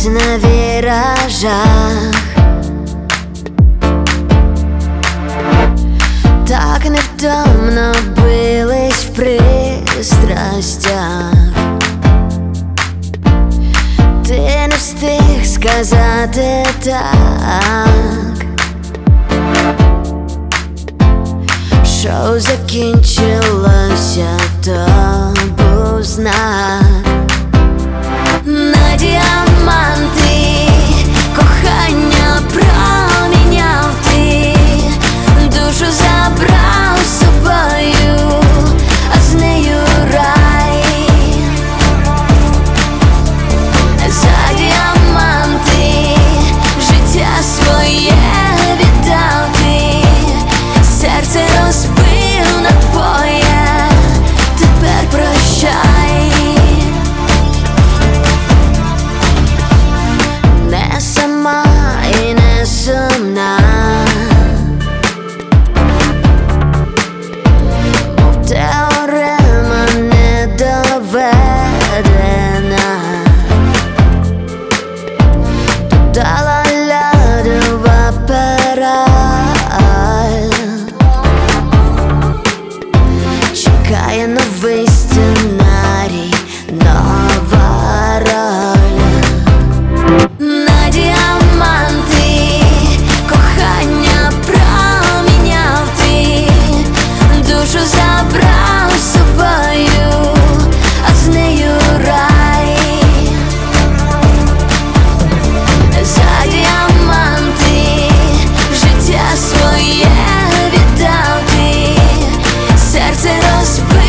Катались на віражах, так невтомно бились в пристрастях. Ти не встиг сказати так. Шоу закінчилося, то був знак. На діаманти кохання проміняв ти, душу забрав з собою, а з нею рай. За діаманти життя своє віддав ти, серце розбив на твоє, тепер прощай. Не сама і не сумна, мов теорема недоведена. Дала лядова пираль, чекає новий сценарій, нова роль. На діаманти кохання проміняв ти, душу забрав з собою, а з нею рай. За діаманти життя своє віддав ти, серце розбив